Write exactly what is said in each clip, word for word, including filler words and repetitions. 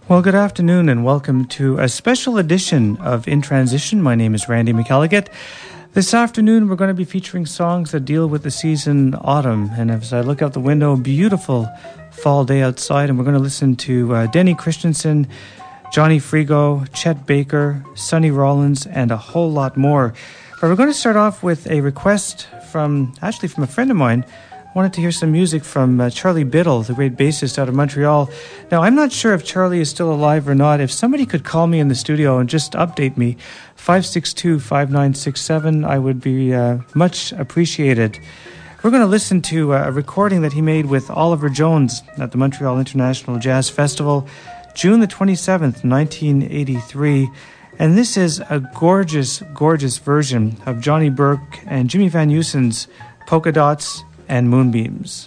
Well, good afternoon and welcome to a special edition of In Transition. My name is Randy McElligott. This afternoon we're going to be featuring songs that deal with the season autumn. And as I look out the window, beautiful fall day outside, and we're going to listen to uh, Denny Christensen, Johnny Frigo, Chet Baker, Sonny Rollins, and a whole lot more. But we're going to start off with a request from, actually from a friend of mine. I wanted to hear some music from uh, Charlie Biddle, the great bassist out of Montreal. Now, I'm not sure if Charlie is still alive or not. If somebody could call me in the studio and just update me, five six two, five nine six seven, I would be uh, much appreciated. We're going to listen to uh, a recording that he made with Oliver Jones at the Montreal International Jazz Festival, June the twenty-seventh, nineteen eighty-three. And this is a gorgeous, gorgeous version of Johnny Burke and Jimmy Van Heusen's Polka Dots and Moonbeams.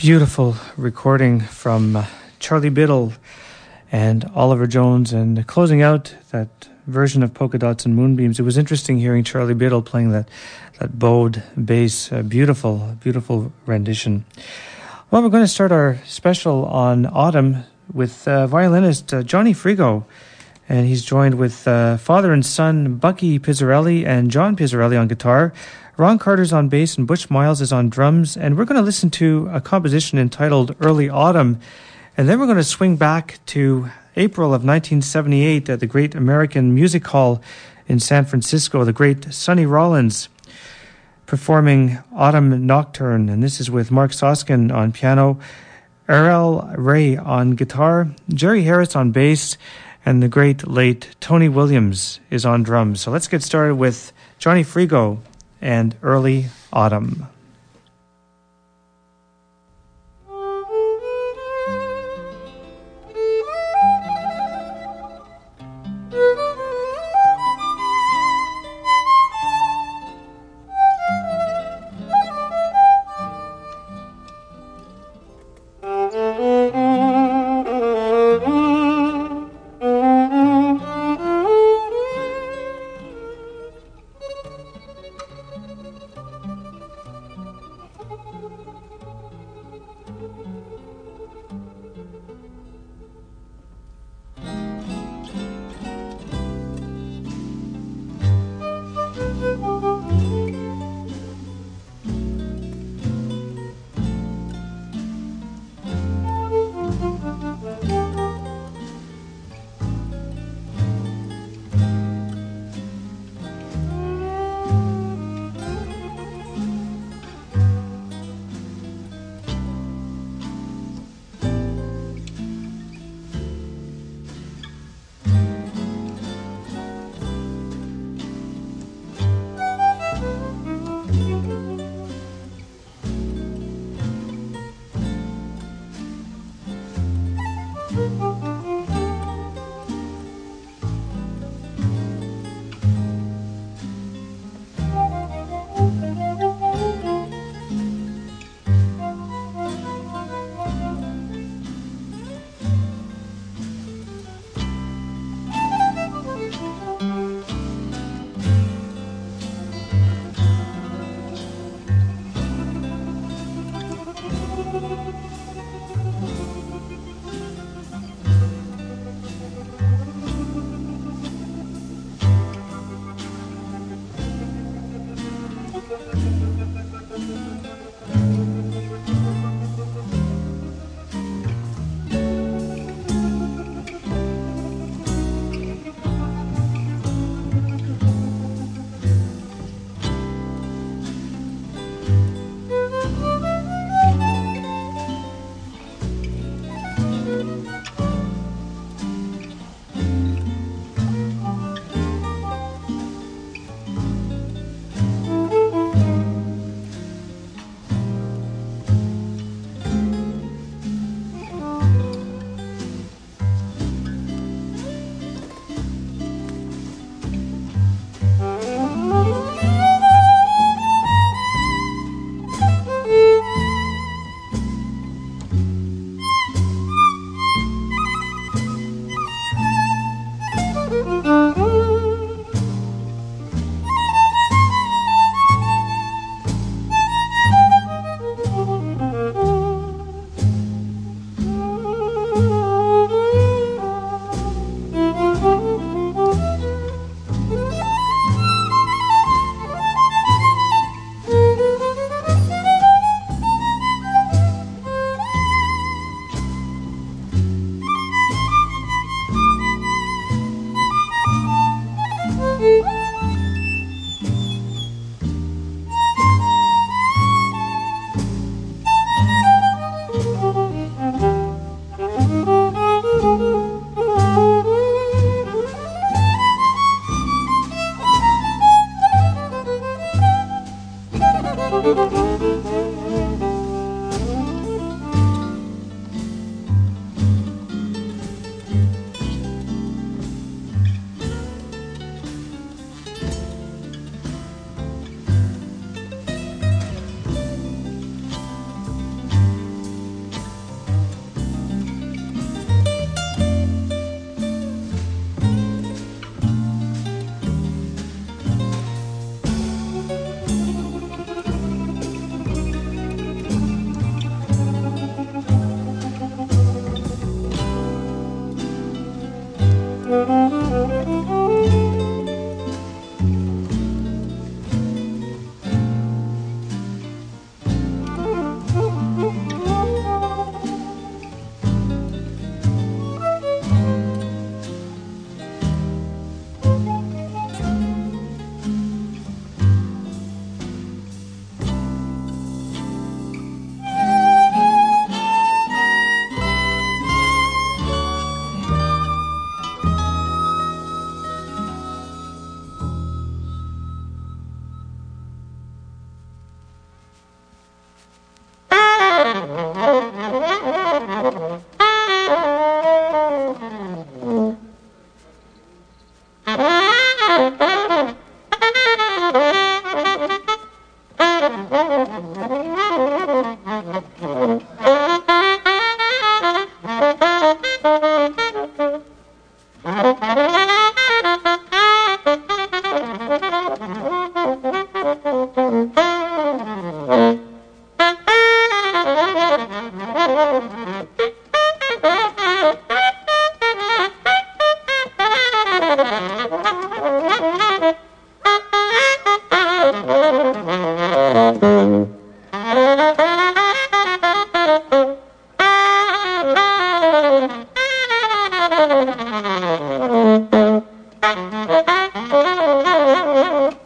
Beautiful recording from uh, Charlie Biddle and Oliver Jones, and closing out that version of Polka Dots and Moonbeams. It was interesting hearing Charlie Biddle playing that, that bowed bass. Uh, beautiful, beautiful rendition. Well, we're going to start our special on autumn with uh, violinist uh, Johnny Frigo, and he's joined with uh, father and son Bucky Pizzarelli and John Pizzarelli on guitar. Ron Carter's on bass and Butch Miles is on drums, and we're going to listen to a composition entitled Early Autumn, and then we're going to swing back to April of nineteen seventy-eight at the Great American Music Hall in San Francisco, the great Sonny Rollins performing Autumn Nocturne, and this is with Mark Soskin on piano, Errol Ray on guitar, Jerry Harris on bass, and the great late Tony Williams is on drums. So let's get started with Johnny Frigo and Early Autumn.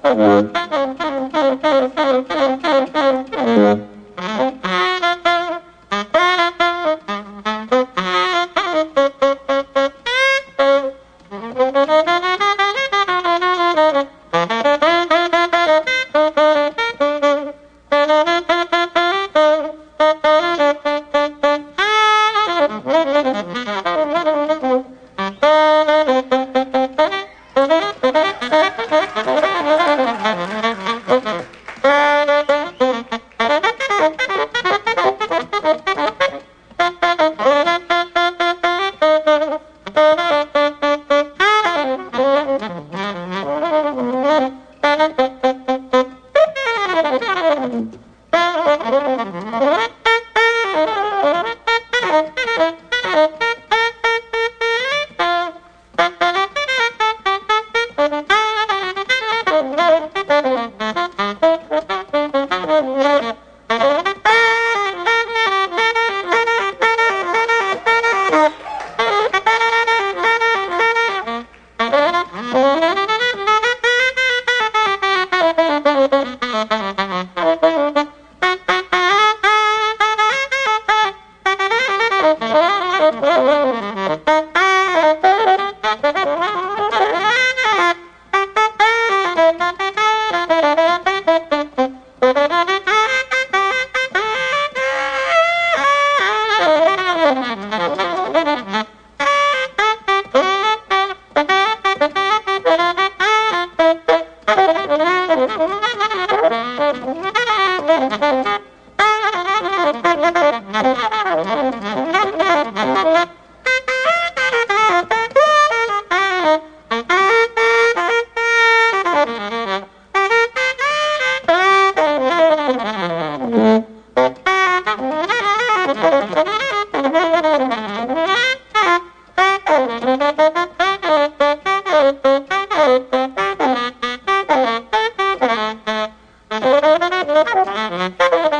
Thank you.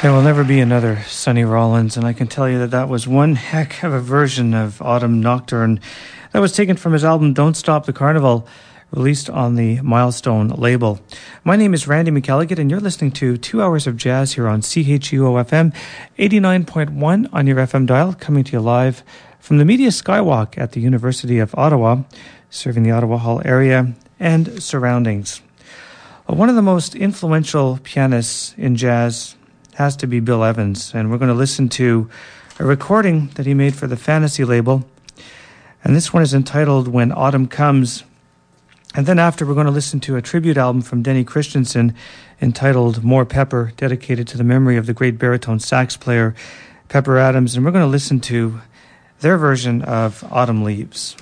There will never be another Sonny Rollins, and I can tell you that that was one heck of a version of Autumn Nocturne that was taken from his album Don't Stop the Carnival, released on the Milestone label. My name is Randy McElligott, and you're listening to two hours of jazz here on C H U O F M, eighty-nine point one on your F M dial, coming to you live from the Media Skywalk at the University of Ottawa, serving the Ottawa Hall area and surroundings. One of the most influential pianists in jazz has to be Bill Evans, and we're going to listen to a recording that he made for the Fantasy label, and this one is entitled When Autumn Comes. And then after, we're going to listen to a tribute album from Denny Christensen entitled More Pepper, dedicated to the memory of the great baritone sax player Pepper Adams, and we're going to listen to their version of Autumn Leaves.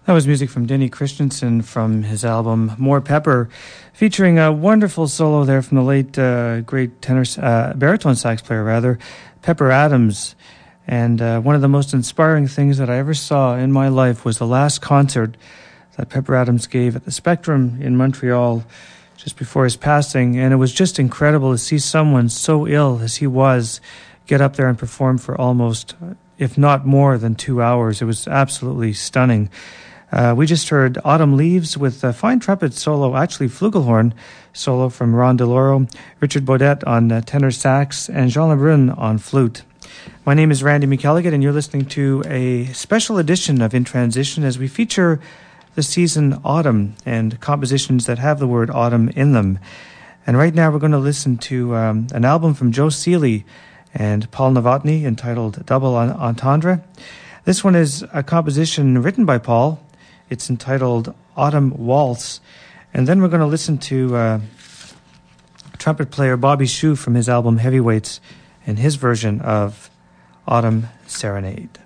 That was music from Denny Christensen from his album More Pepper, featuring a wonderful solo there from the late uh, great tenor, uh, baritone sax player, rather, Pepper Adams. And uh, one of the most inspiring things that I ever saw in my life was the last concert that Pepper Adams gave at the Spectrum in Montreal just before his passing. And it was just incredible to see someone so ill as he was get up there and perform for almost, if not more than two hours. It was absolutely stunning. Uh, we just heard Autumn Leaves with a fine trumpet solo, actually flugelhorn solo from Ron DeLoro, Richard Baudet on uh, tenor sax, and Jean Lebrun on flute. My name is Randy McElligott, and you're listening to a special edition of In Transition as we feature the season autumn and compositions that have the word autumn in them. And right now we're going to listen to um, an album from Joe Seeley and Paul Novotny entitled Double Entendre. This one is a composition written by Paul. It's entitled Autumn Waltz. And then we're going to listen to uh, trumpet player Bobby Shew from his album Heavyweights and his version of Autumn Serenade.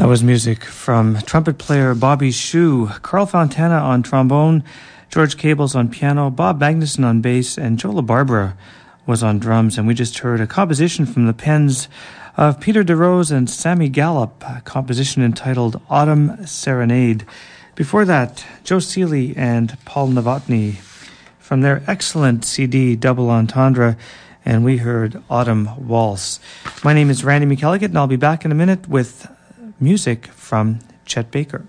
was music from trumpet player Bobby Shue, Carl Fontana on trombone, George Cables on piano, Bob Magnuson on bass, and Joe LaBarbera was on drums. And we just heard a composition from the pens of Peter DeRose and Sammy Gallup, a composition entitled Autumn Serenade. Before that, Joe Seeley and Paul Novotny from their excellent C D Double Entendre, and we heard Autumn Waltz. My name is Randy McElligott, and I'll be back in a minute with music from Chet Baker.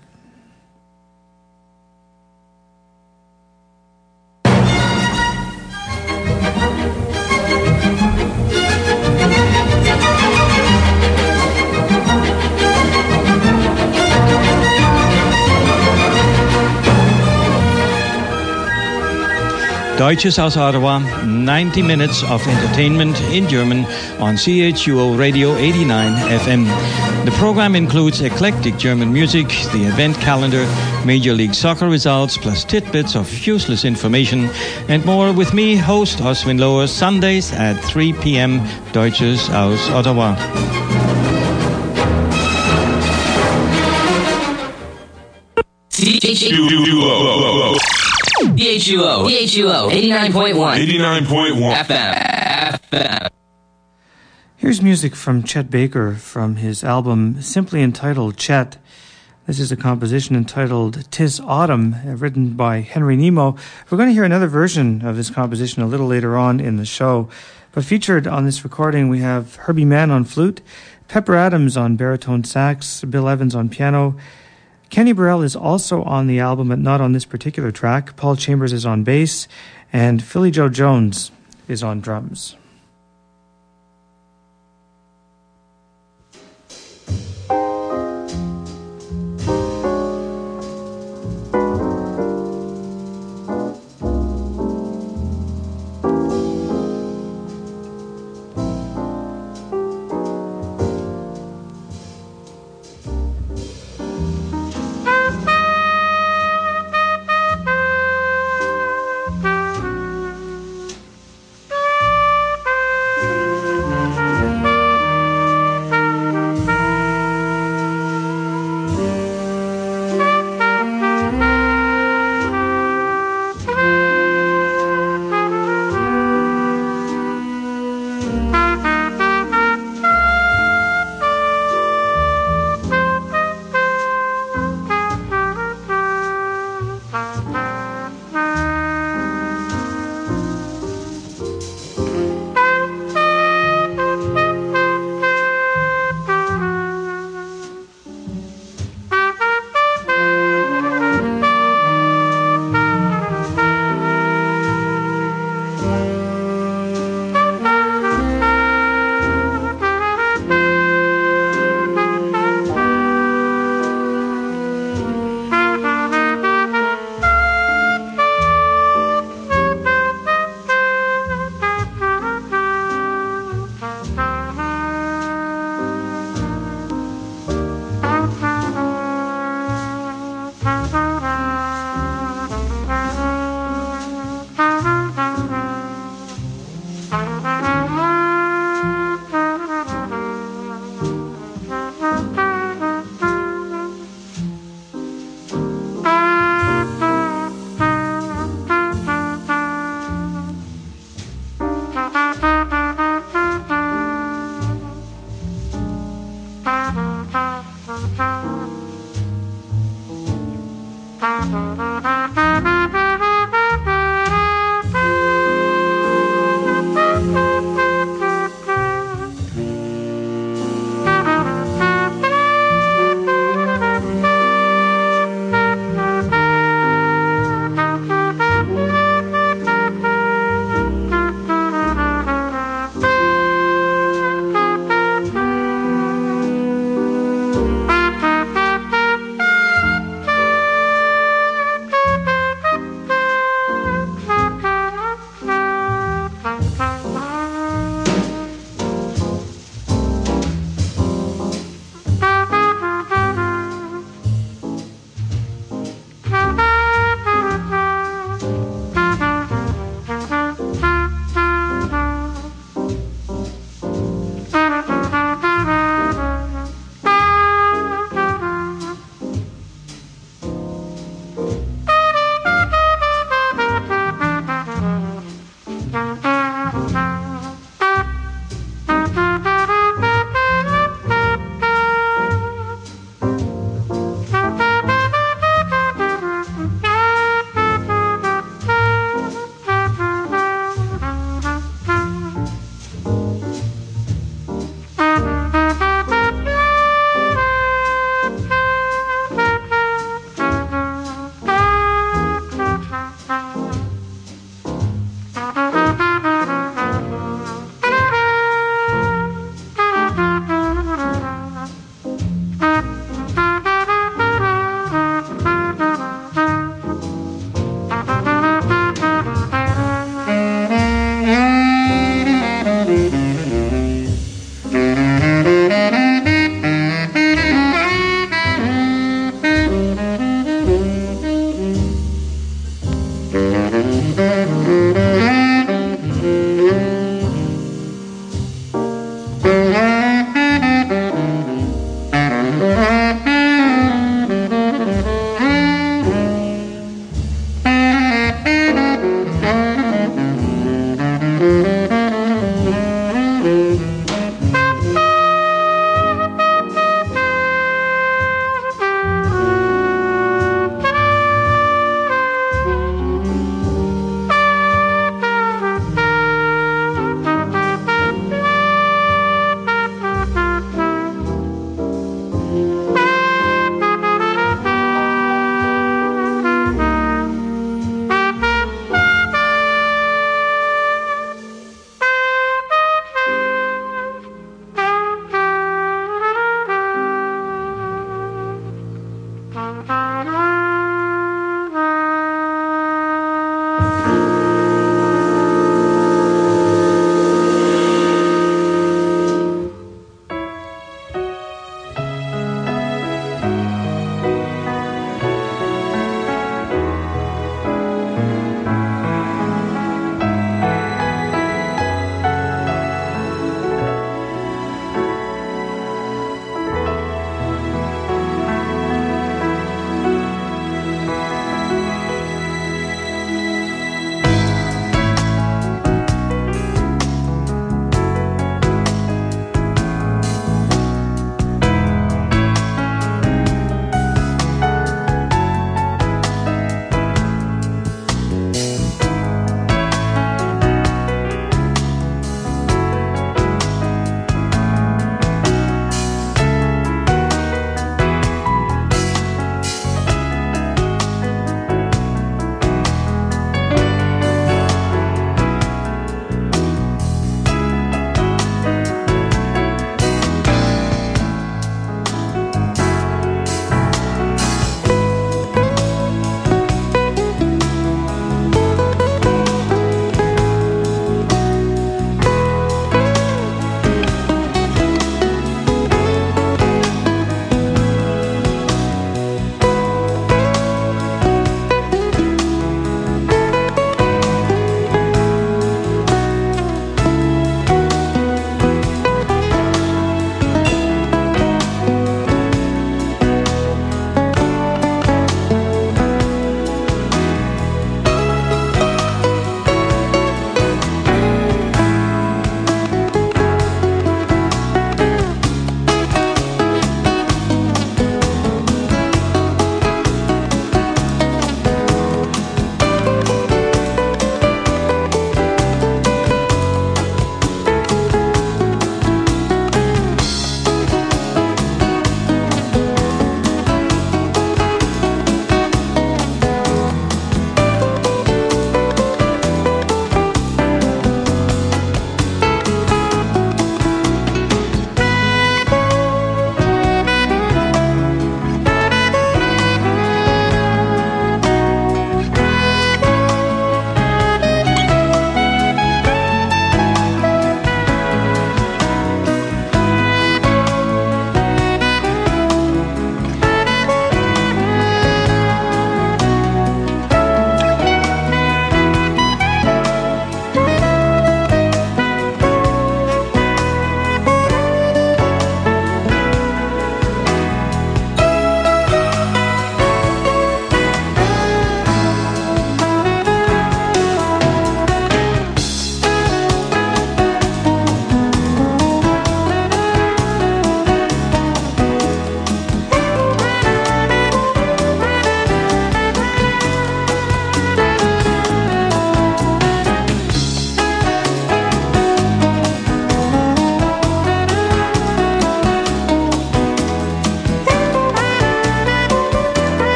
Deutsches aus Ottawa, ninety minutes of entertainment in German on C H U O Radio eighty-nine F M. The program includes eclectic German music, the event calendar, Major League Soccer results, plus tidbits of useless information, and more with me, host Oswin Lohr, Sundays at three p.m. Deutsches aus Ottawa. C H U O C H U O C H U O eighty-nine point one eighty-nine point one F M. F M. Here's music from Chet Baker from his album simply entitled Chet. This is a composition entitled 'Tis Autumn, written by Henry Nemo. We're going to hear another version of this composition a little later on in the show. But featured on this recording, we have Herbie Mann on flute, Pepper Adams on baritone sax, Bill Evans on piano. Kenny Burrell is also on the album, but not on this particular track. Paul Chambers is on bass, and Philly Joe Jones is on drums.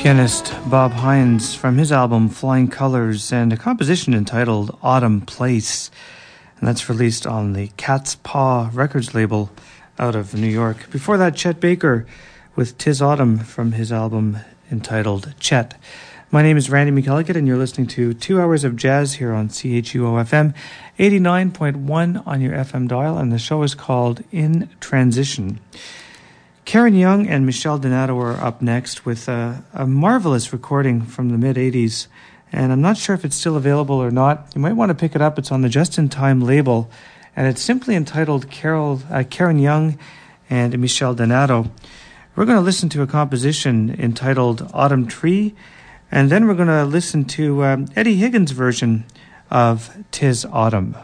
Pianist Bob Hines from his album Flying Colors and a composition entitled Autumn Place. And that's released on the Cat's Paw Records label out of New York. Before that, Chet Baker with 'Tis Autumn from his album entitled Chet. My name is Randy McElligott, and you're listening to two hours of jazz here on C H U O F M, eighty-nine point one on your F M dial, and the show is called In Transition. Karen Young and Michelle Donato are up next with a, a marvelous recording from the mid-eighties, and I'm not sure if it's still available or not. You might want to pick it up. It's on the Just in Time label, and it's simply entitled Carol, uh, Karen Young and Michelle Donato. We're going to listen to a composition entitled Autumn Tree, and then we're going to listen to um, Eddie Higgins' version of 'Tis Autumn.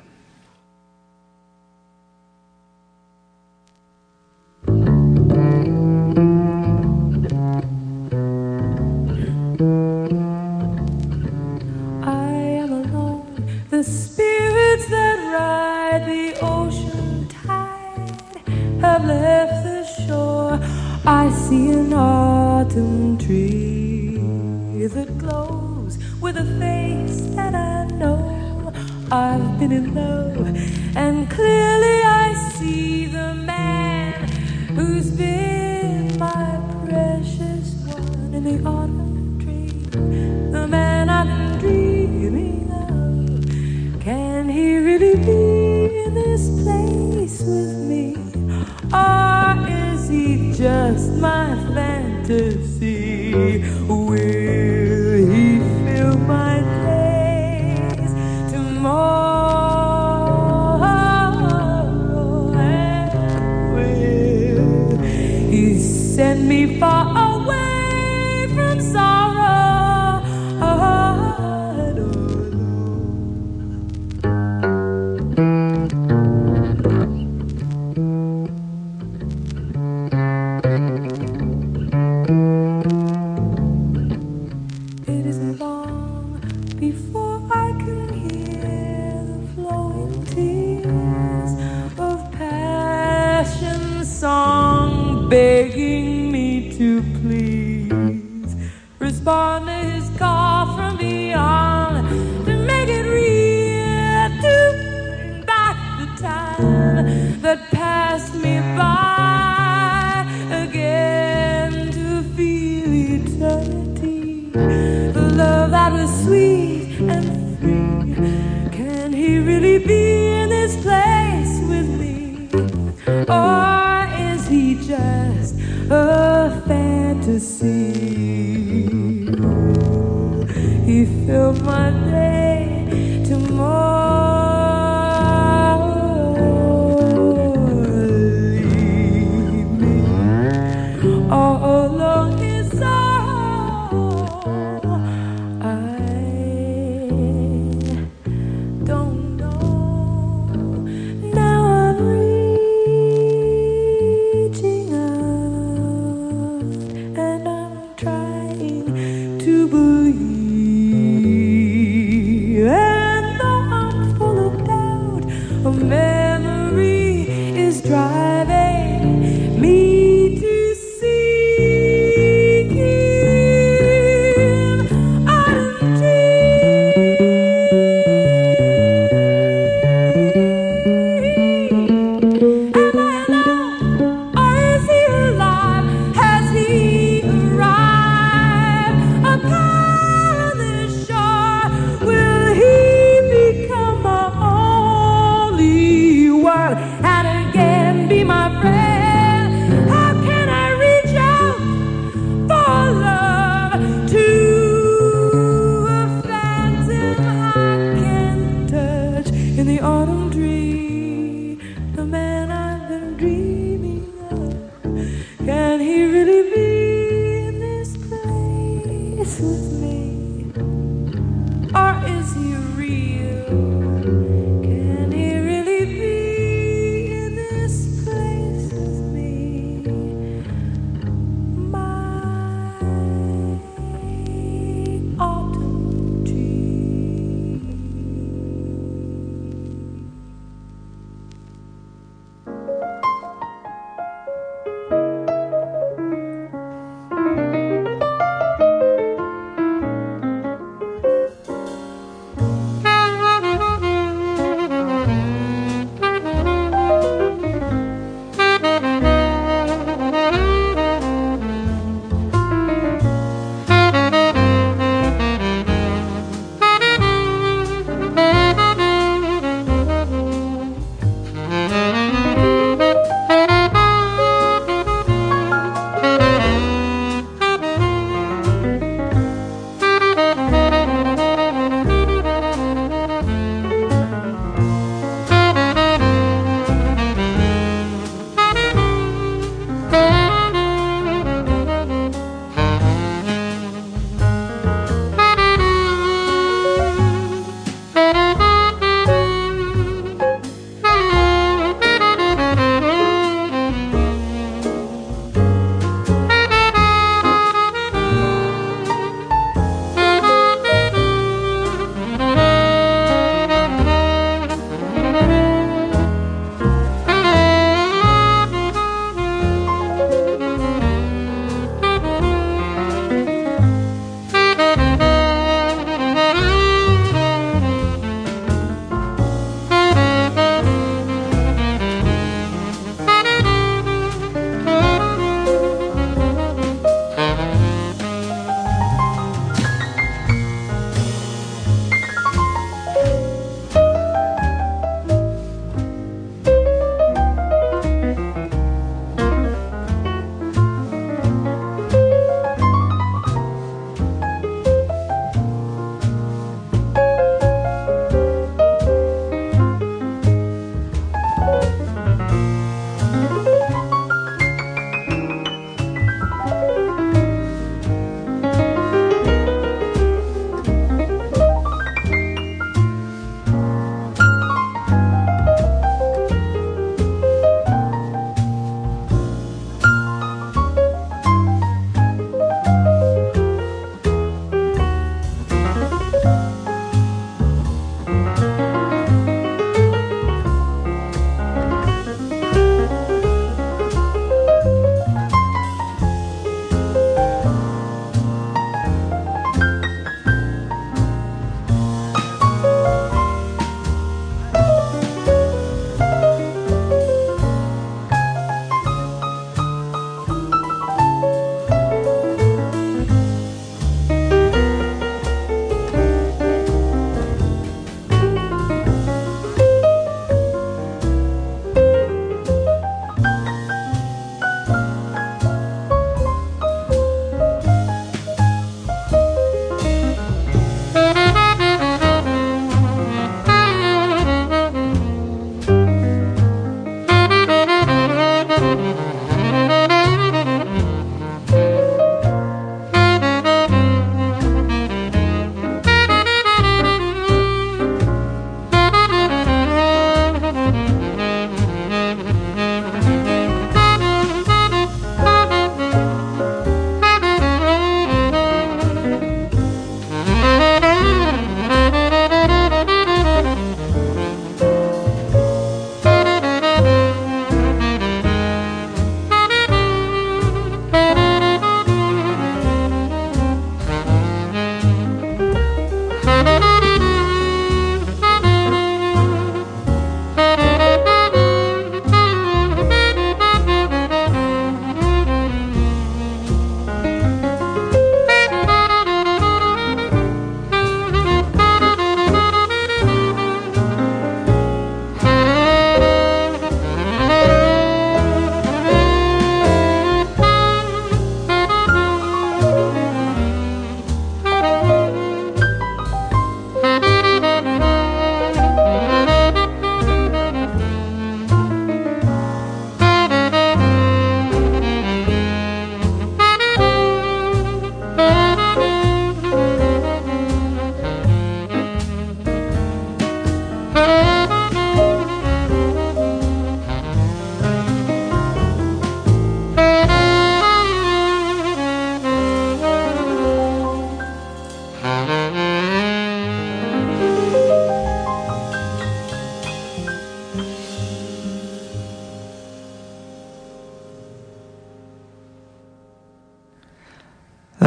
The spirits that ride the ocean tide have left the shore. I see an autumn tree that glows with a face that I know. I've been in love, and clearly I see the man who's been my precious one in the autumn tree. The man I've been dreaming of. Can he really be in this place with me? Or is he just my fantasy? Will he fill my days tomorrow? And will he send me far away from sorrow? Begging me to please respond to his call from beyond, to make it real, to bring back the time that passed me by again, to feel eternity, the love that was sweet and free. Can he really be in this place with me? Or is he just a fantasy? He filled my day tomorrow. Leave me all alone in sorrow. I don't know. Now I'm reaching out, and I'm trying to believe. And though I'm full of doubt, a memory is driving me to seek him. Autumn Am I alone, or is he alive? Has he arrived upon this shore? Will he become my only one, and again be my friend? How can I reach out for love to a phantom I can touch in the autumn tree? The man I've been dreaming of. Can he really be in this place with me? Or is he real? Can he really be in this place with me? My autumn tree.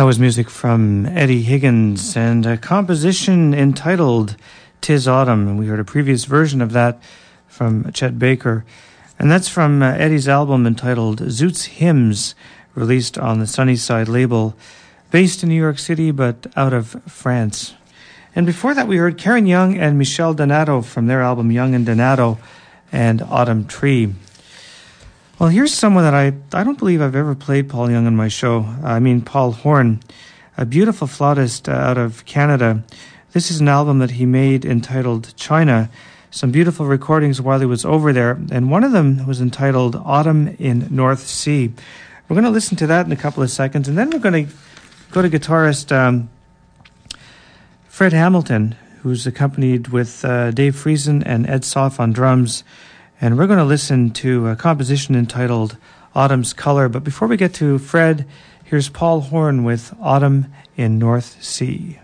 That was music from Eddie Higgins and a composition entitled "'Tis Autumn." And we heard a previous version of that from Chet Baker. And that's from uh, Eddie's album entitled Zoot's Hymns, released on the Sunnyside label, based in New York City but out of France. And before that we heard Karen Young and Michelle Donato from their album Young and Donato and Autumn Tree. Well, here's someone that I, I don't believe I've ever played Paul Young on my show. I mean, Paul Horn, a beautiful flautist uh, out of Canada. This is an album that he made entitled China. Some beautiful recordings while he was over there. And one of them was entitled Autumn in North Sea. We're going to listen to that in a couple of seconds. And then we're going to go to guitarist um, Fred Hamilton, who's accompanied with uh, Dave Friesen and Ed Soff on drums. And we're going to listen to a composition entitled Autumn's Color. But before we get to Fred, here's Paul Horn with Autumn in North Sea.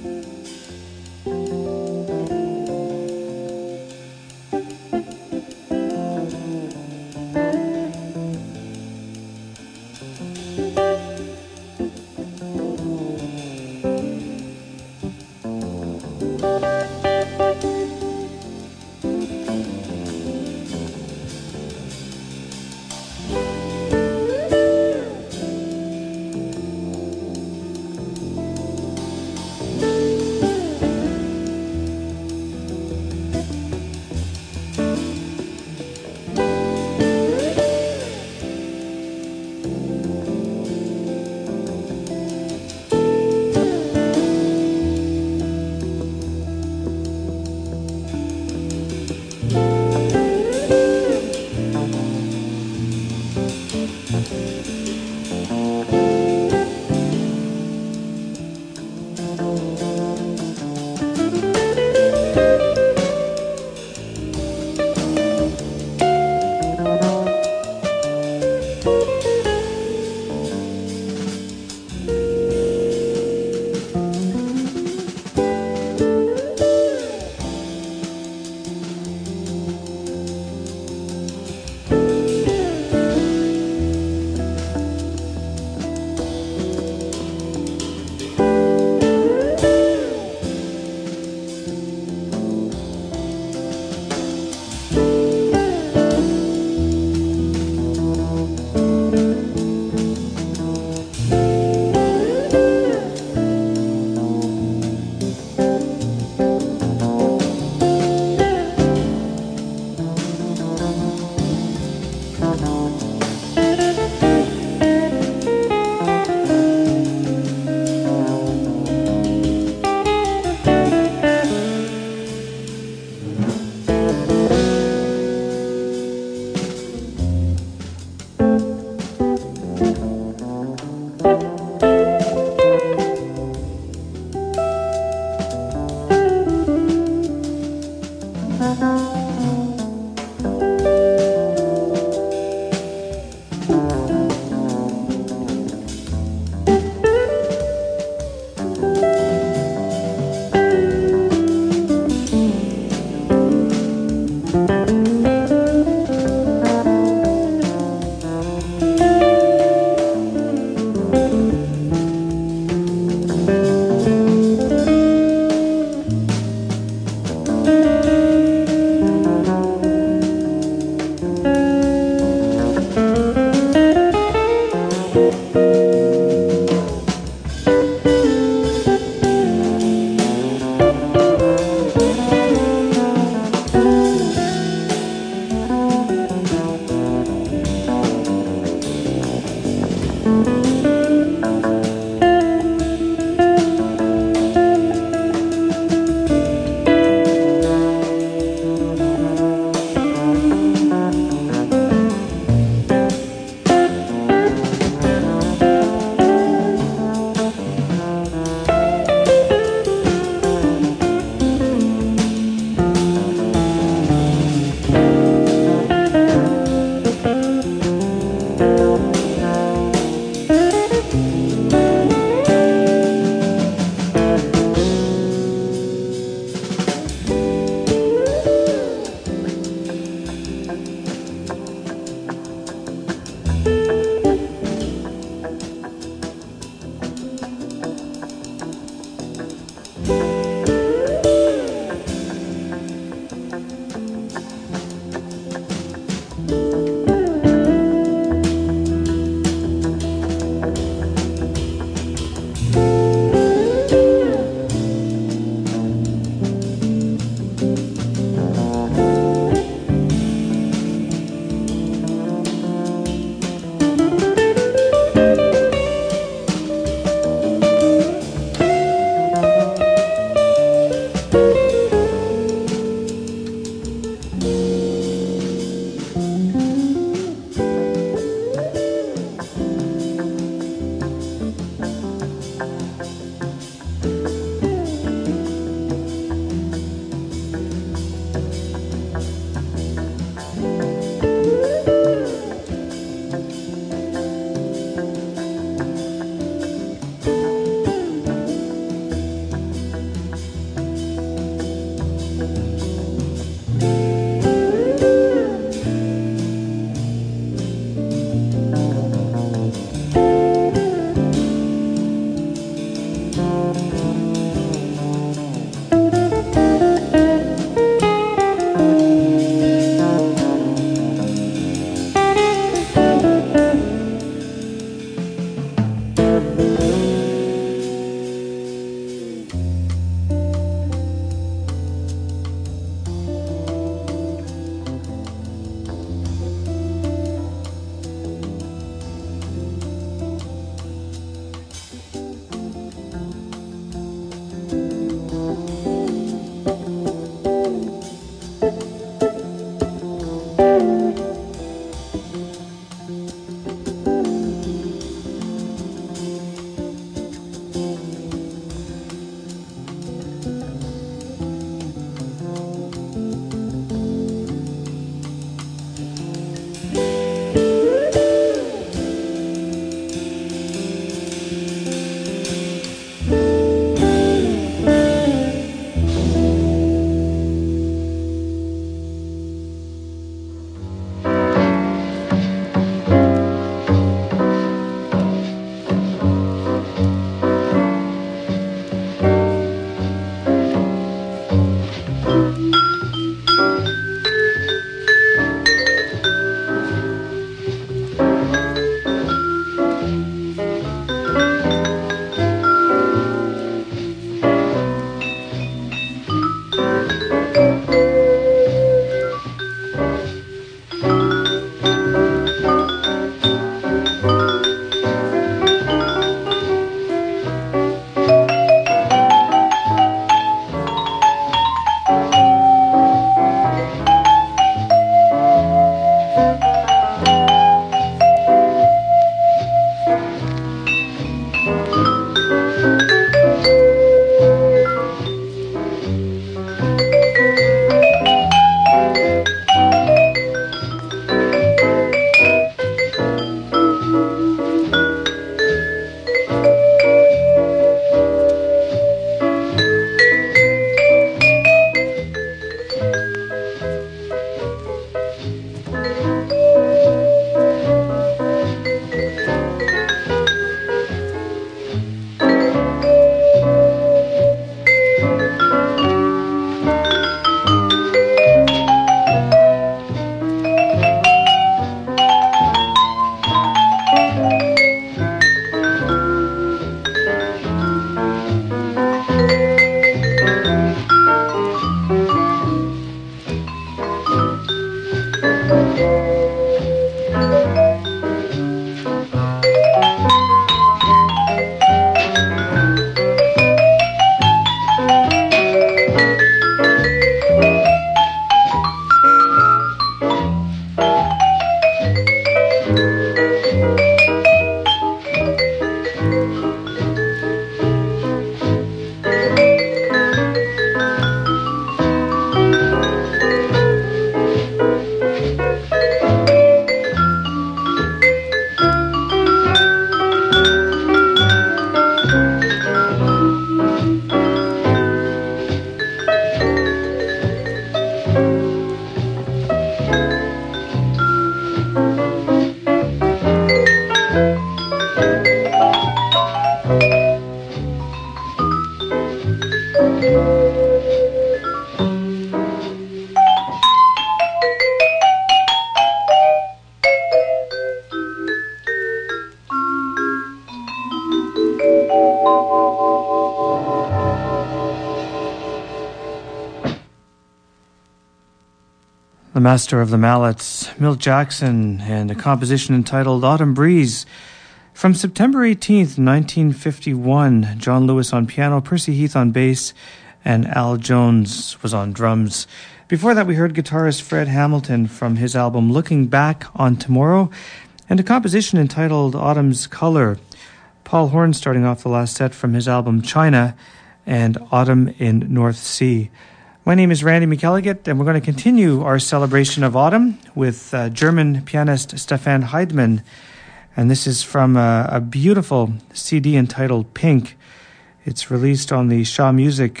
The master of the mallets, Milt Jackson, and a composition entitled Autumn Breeze. From September eighteenth, nineteen fifty-one, John Lewis on piano, Percy Heath on bass, and Al Jones was on drums. Before that, we heard guitarist Fred Hamilton from his album Looking Back on Tomorrow, and a composition entitled Autumn's Color. Paul Horn starting off the last set from his album China, and Autumn in North Sea. My name is Randy McElligott, and we're going to continue our celebration of autumn with uh, German pianist Stefan Heidmann. And this is from a, a beautiful C D entitled Pink. It's released on the Shaw Music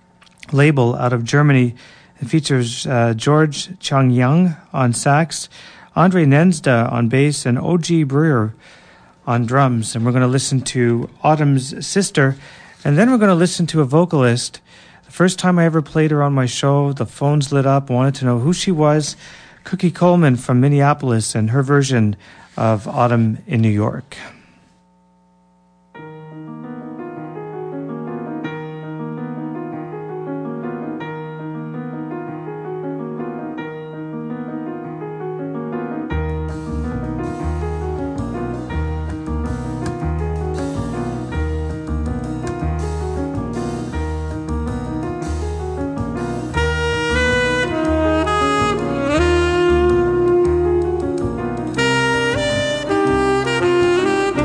label out of Germany. It features uh, George Changyang on sax, Andre Nensda on bass, and O G Brewer on drums. And we're going to listen to Autumn's Sister, and then we're going to listen to a vocalist. First time I ever played her on my show, the phones lit up, wanted to know who she was. Cookie Coleman from Minneapolis and her version of Autumn in New York. Thank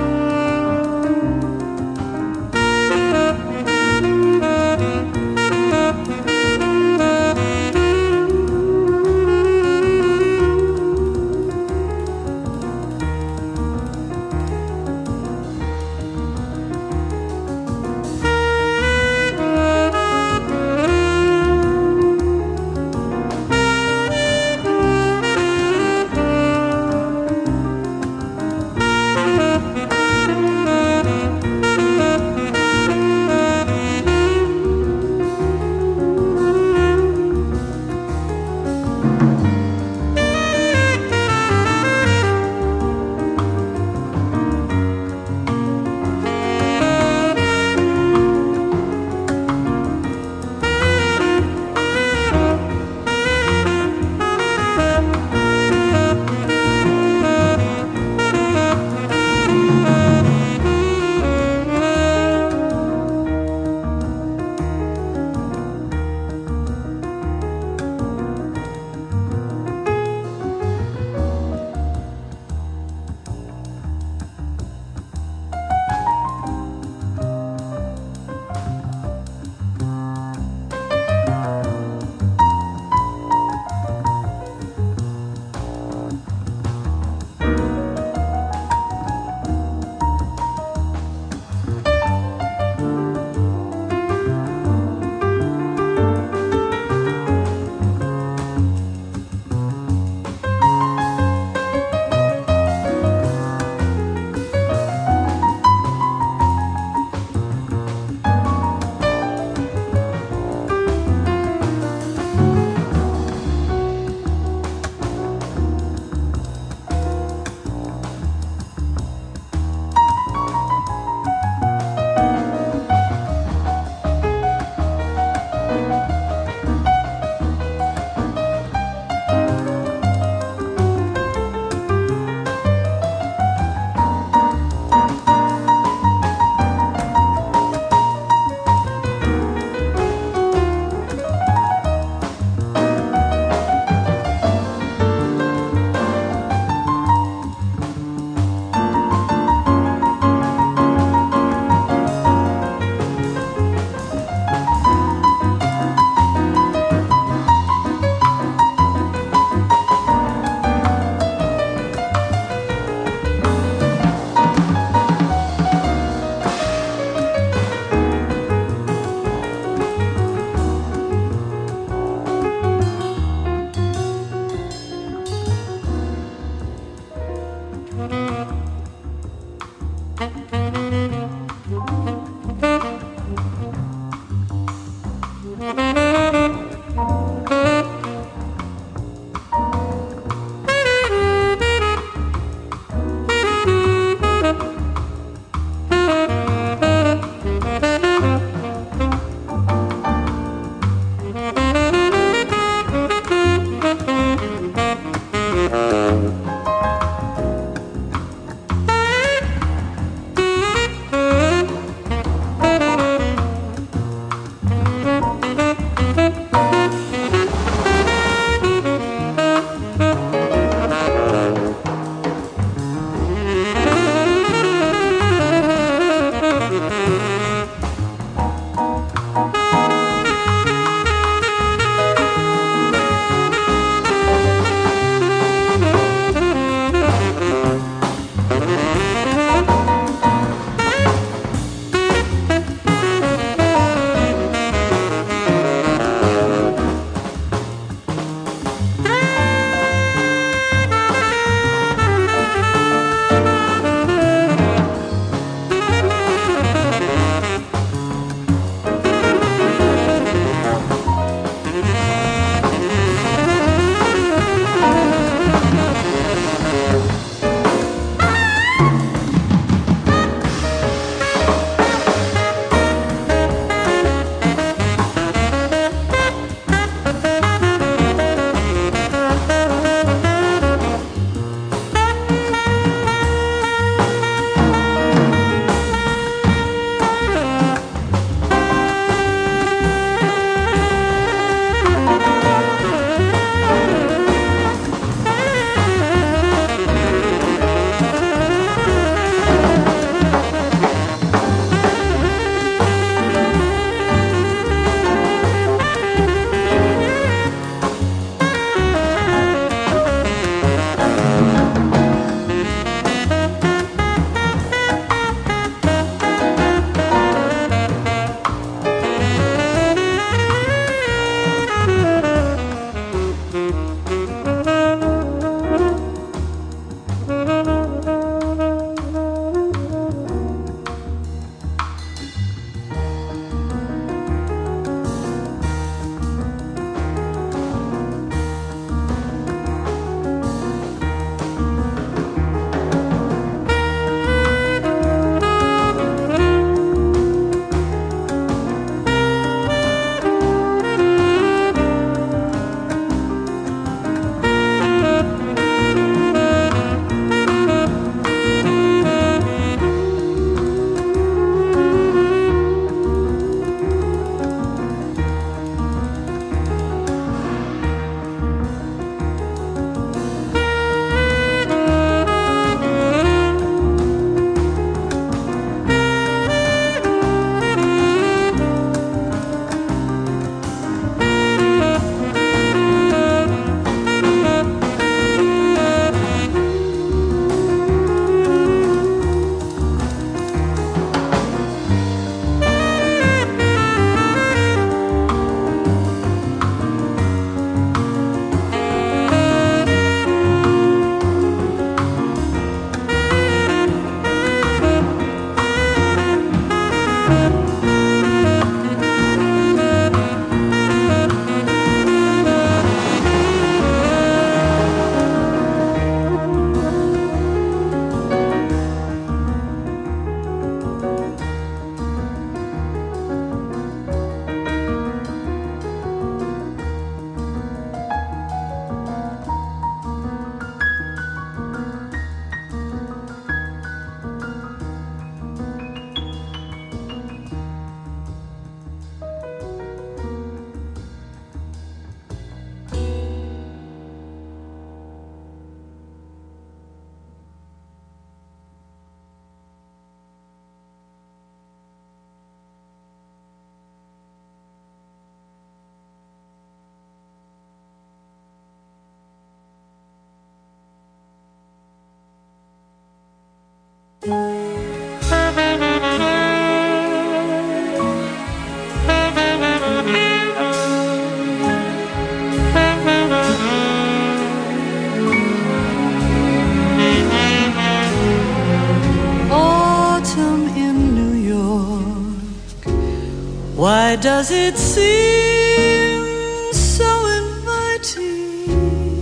does it seem so inviting?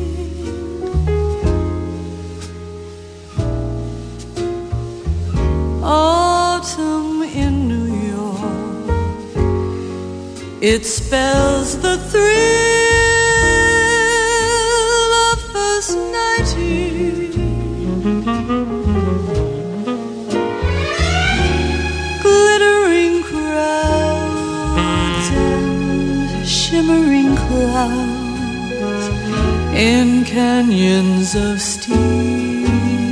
Autumn in New York, it spells the thrill of first nighting. Glittering crowds and shimmering clouds in canyons of steel.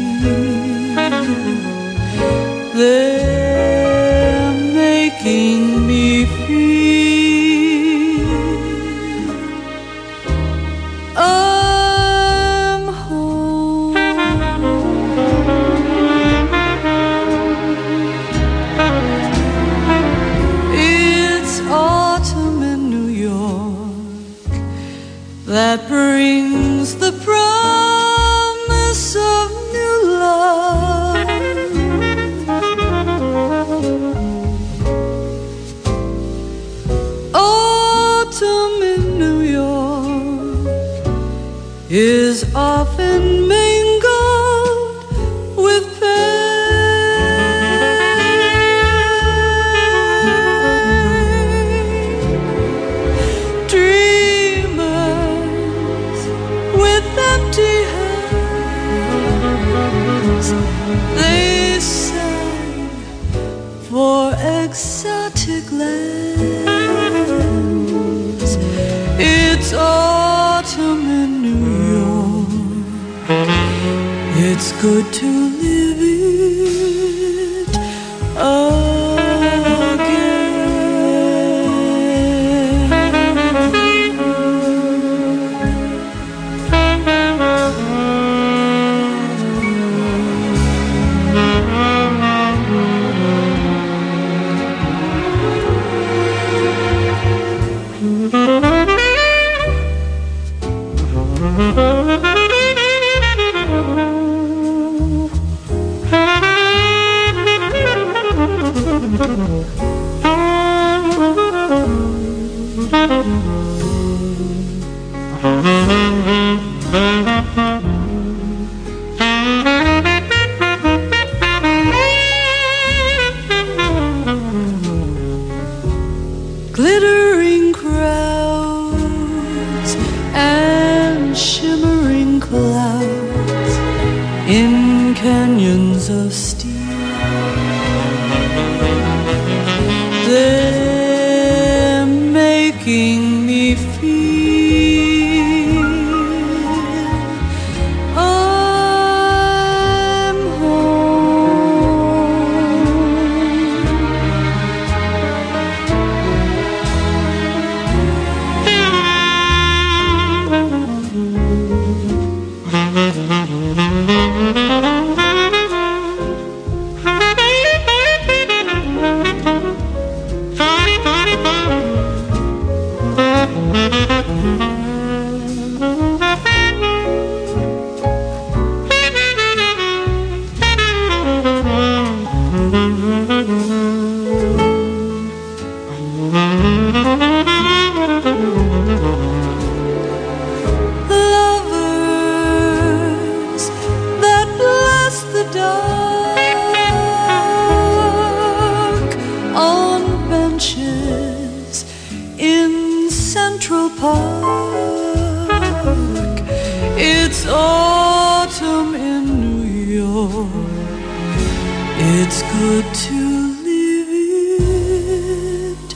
They're making me feel I'm home. It's autumn in New York that brings the promise of new love. Autumn in New York is often mingled with pain. Dreamers with empty hands, they sang for exotic lands. It's autumn in New York, it's good to live it Glittering crowds and shimmering clouds in canyons of steel. They're making me feel I'm lovers that bless the dark on benches in Central Park. It's autumn in New York, it's good to live it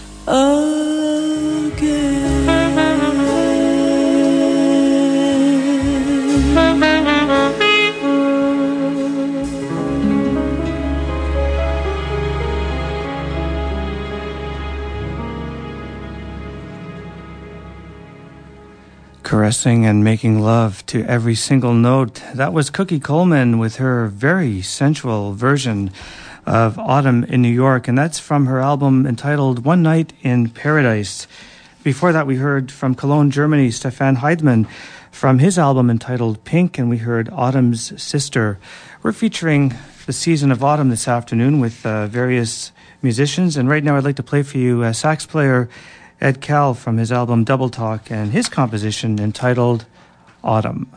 Caressing and making love to every single note. That was Cookie Coleman with her very sensual version of Autumn in New York, and that's from her album entitled One Night in Paradise. Before that, we heard from Cologne, Germany, Stefan Heidmann from his album entitled Pink, and we heard Autumn's Sister. We're featuring the season of autumn this afternoon with uh, various musicians. And right now I'd like to play for you uh, sax player Ed Cal from his album Double Talk and his composition entitled Autumn.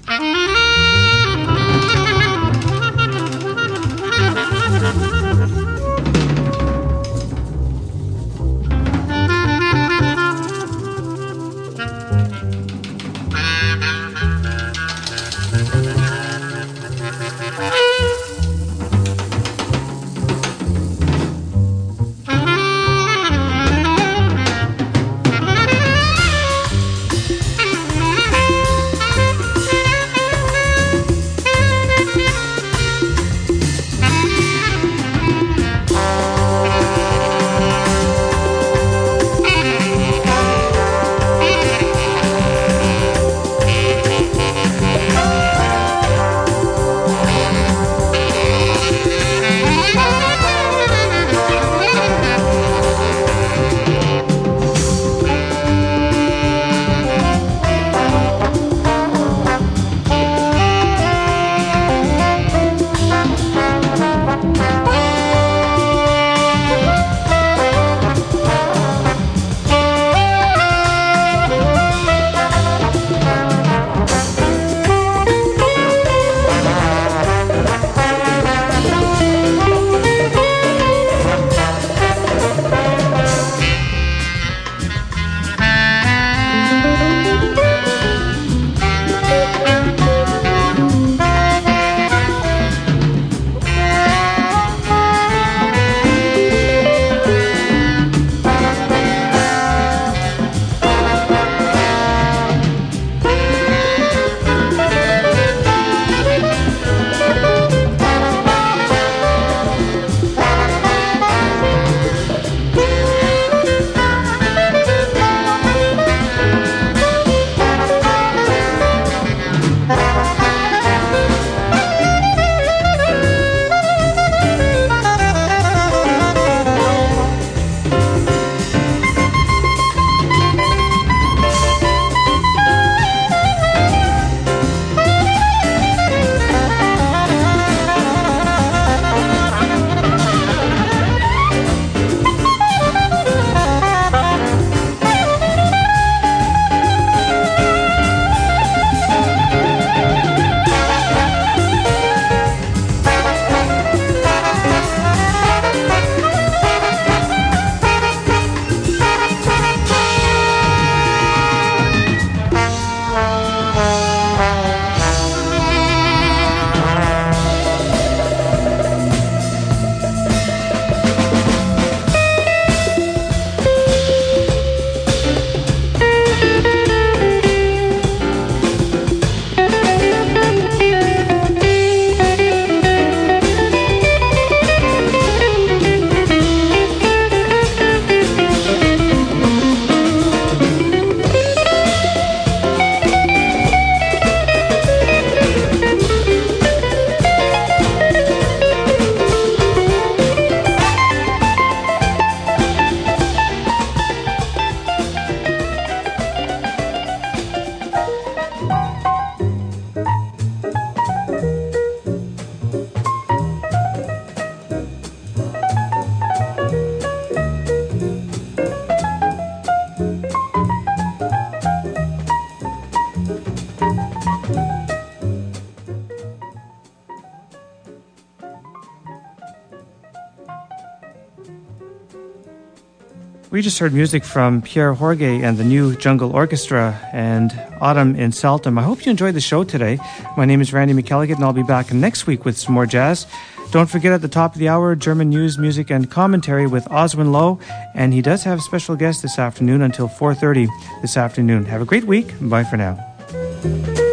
We just heard music from Pierre Jorge and the New Jungle Orchestra and Autumn in Saltum. I hope you enjoyed the show today. My name is Randy McElligott, and I'll be back next week with some more jazz. Don't forget, at the top of the hour, German news, music, and commentary with Oswin Lowe. And he does have a special guest this afternoon until four thirty this afternoon. Have a great week. Bye for now.